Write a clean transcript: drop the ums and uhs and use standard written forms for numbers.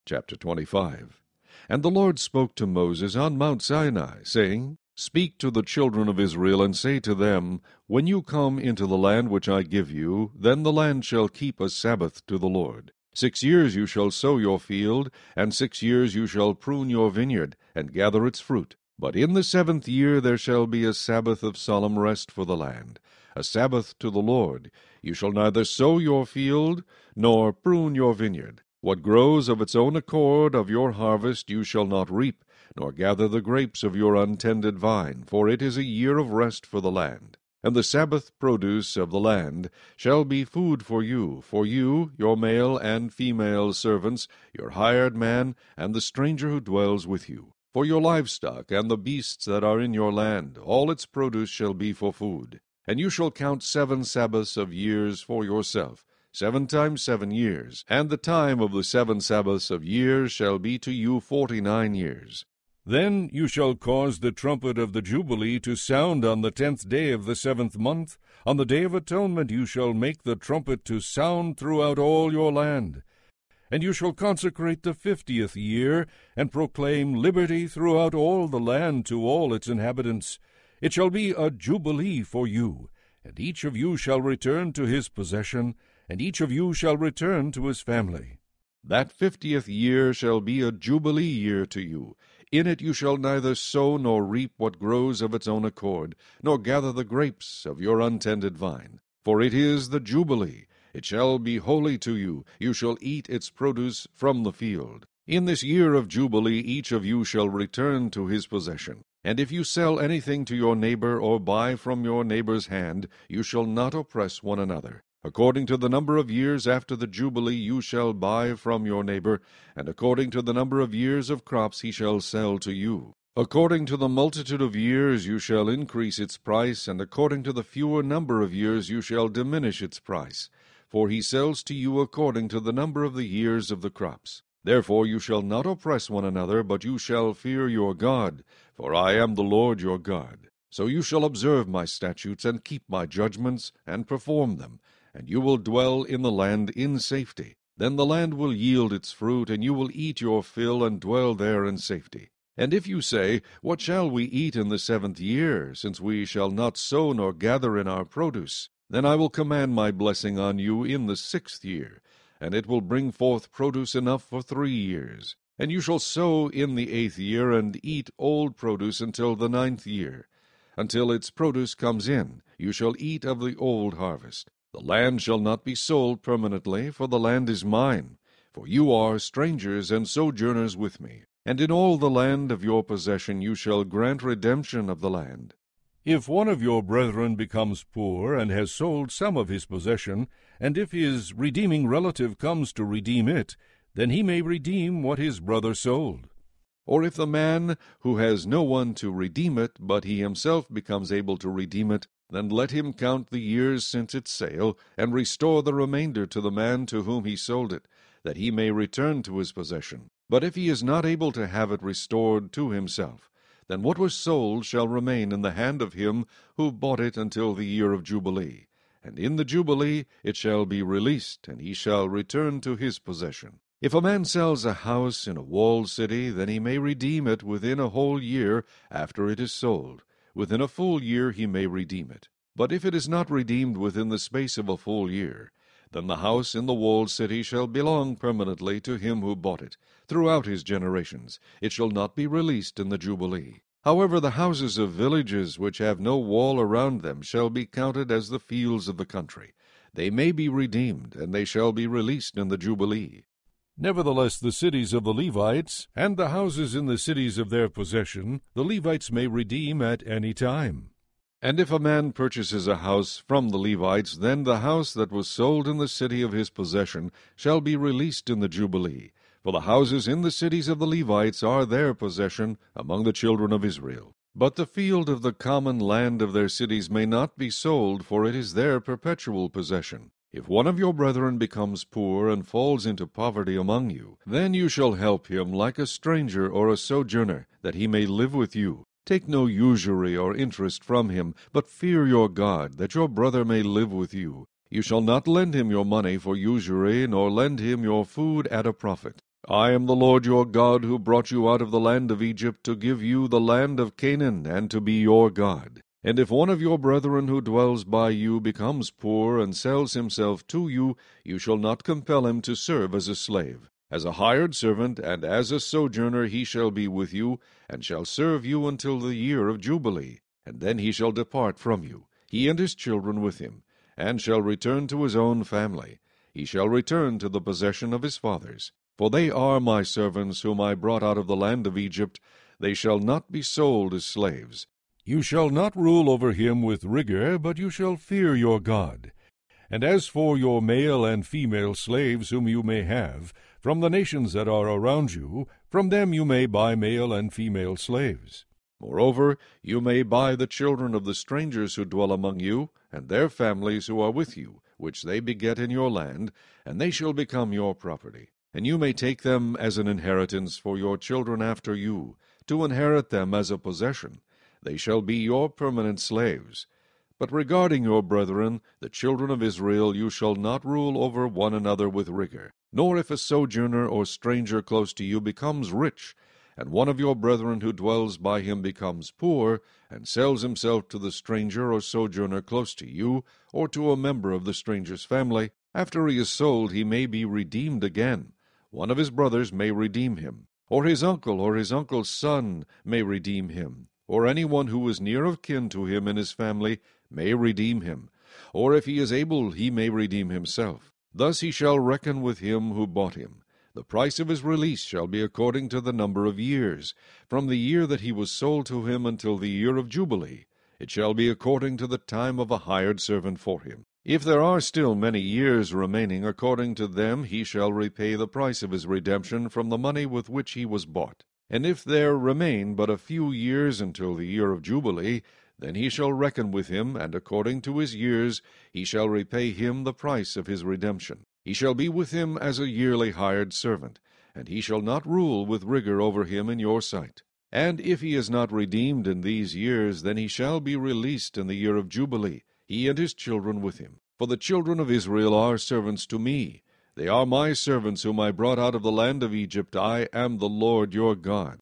Chapter 25. And the Lord spoke to Moses on Mount Sinai, saying, Speak to the children of Israel, and say to them, When you come into the land which I give you, then the land shall keep a Sabbath to the Lord. 6 years you shall sow your field, and 6 years you shall prune your vineyard, and gather its fruit. But in the 7th year there shall be a Sabbath of solemn rest for the land, a Sabbath to the Lord. You shall neither sow your field, nor prune your vineyard. What grows of its own accord of your harvest you shall not reap, nor gather the grapes of your untended vine, for it is a year of rest for the land. And the Sabbath produce of the land shall be food for you, your male and female servants, your hired man, and the stranger who dwells with you. For your livestock and the beasts that are in your land, all its produce shall be for food. And you shall count 7 Sabbaths of years for yourself, 7 times 7 years, and the time of the 7 Sabbaths of years shall be to you 49 years. Then you shall cause the trumpet of the Jubilee to sound on the 10th day of the 7th month. On the day of atonement you shall make the trumpet to sound throughout all your land. And you shall consecrate the 50th year, and proclaim liberty throughout all the land to all its inhabitants. It shall be a jubilee for you, and each of you shall return to his possession, and each of you shall return to his family. That 50th year shall be a jubilee year to you. In it you shall neither sow nor reap what grows of its own accord, nor gather the grapes of your untended vine. For it is the jubilee. It shall be holy to you. You shall eat its produce from the field. In this year of jubilee each of you shall return to his possession. And if you sell anything to your neighbor, or buy from your neighbor's hand, you shall not oppress one another. According to the number of years after the Jubilee you shall buy from your neighbor, and according to the number of years of crops he shall sell to you. According to the multitude of years you shall increase its price, and according to the fewer number of years you shall diminish its price. For he sells to you according to the number of the years of the crops. Therefore you shall not oppress one another, but you shall fear your God, for I am the Lord your God. So you shall observe my statutes, and keep my judgments, and perform them, and you will dwell in the land in safety. Then the land will yield its fruit, and you will eat your fill, and dwell there in safety. And if you say, What shall we eat in the 7th year, since we shall not sow nor gather in our produce? Then I will command my blessing on you in the 6th year, and it will bring forth produce enough for 3 years. And you shall sow in the 8th year, and eat old produce until the 9th year. Until its produce comes in, you shall eat of the old harvest. The land shall not be sold permanently, for the land is mine. For you are strangers and sojourners with me. And in all the land of your possession you shall grant redemption of the land. If one of your brethren becomes poor, and has sold some of his possession, and if his redeeming relative comes to redeem it, then he may redeem what his brother sold. Or if the man who has no one to redeem it, but he himself becomes able to redeem it, then let him count the years since its sale, and restore the remainder to the man to whom he sold it, that he may return to his possession. But if he is not able to have it restored to himself, then what was sold shall remain in the hand of him who bought it until the year of Jubilee. And in the Jubilee it shall be released, and he shall return to his possession. If a man sells a house in a walled city, then he may redeem it within a whole year after it is sold. Within a full year he may redeem it. But if it is not redeemed within the space of a full year, then the house in the walled city shall belong permanently to him who bought it, throughout his generations. It shall not be released in the Jubilee. However, the houses of villages which have no wall around them shall be counted as the fields of the country. They may be redeemed, and they shall be released in the Jubilee. Nevertheless, the cities of the Levites, and the houses in the cities of their possession, the Levites may redeem at any time. And if a man purchases a house from the Levites, then the house that was sold in the city of his possession shall be released in the Jubilee. For the houses in the cities of the Levites are their possession among the children of Israel. But the field of the common land of their cities may not be sold, for it is their perpetual possession. If one of your brethren becomes poor and falls into poverty among you, then you shall help him like a stranger or a sojourner, that he may live with you. Take no usury or interest from him, but fear your God, that your brother may live with you. You shall not lend him your money for usury, nor lend him your food at a profit. I am the Lord your God, who brought you out of the land of Egypt, to give you the land of Canaan, and to be your God. And if one of your brethren who dwells by you becomes poor, and sells himself to you, you shall not compel him to serve as a slave. As a hired servant, and as a sojourner he shall be with you, and shall serve you until the year of Jubilee. And then he shall depart from you, he and his children with him, and shall return to his own family. He shall return to the possession of his fathers. For they are my servants, whom I brought out of the land of Egypt. They shall not be sold as slaves. You shall not rule over him with rigor, but you shall fear your God. And as for your male and female slaves whom you may have, from the nations that are around you, from them you may buy male and female slaves. Moreover, you may buy the children of the strangers who dwell among you, and their families who are with you, which they beget in your land, and they shall become your property. And you may take them as an inheritance for your children after you, to inherit them as a possession. They shall be your permanent slaves. But regarding your brethren, the children of Israel, you shall not rule over one another with rigor. Nor if a sojourner or stranger close to you becomes rich, and one of your brethren who dwells by him becomes poor, and sells himself to the stranger or sojourner close to you, or to a member of the stranger's family, after he is sold he may be redeemed again. One of his brothers may redeem him, or his uncle or his uncle's son may redeem him, or any one who is near of kin to him in his family may redeem him, or if he is able he may redeem himself. Thus he shall reckon with him who bought him. The price of his release shall be according to the number of years, from the year that he was sold to him until the year of Jubilee. It shall be according to the time of a hired servant for him. If there are still many years remaining, according to them he shall repay the price of his redemption from the money with which he was bought. And if there remain but a few years until the year of Jubilee, then he shall reckon with him, and according to his years he shall repay him the price of his redemption. He shall be with him as a yearly hired servant, and he shall not rule with rigor over him in your sight. And if he is not redeemed in these years, then he shall be released in the year of Jubilee, he and his children with him. For the children of Israel are servants to me. They are my servants whom I brought out of the land of Egypt. I am the Lord your God.